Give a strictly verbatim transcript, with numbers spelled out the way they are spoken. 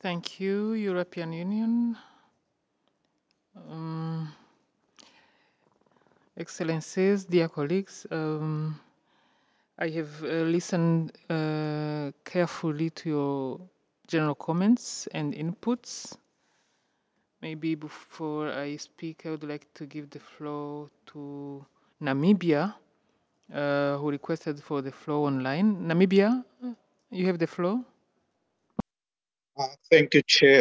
Thank you, European Union. Um, Excellencies, dear colleagues, um, I have uh, listened uh, carefully to your general comments and inputs. Maybe before I speak, I would like to give the floor to Namibia, uh, who requested for the floor online. Namibia, you have the floor. Uh, thank you, Chair.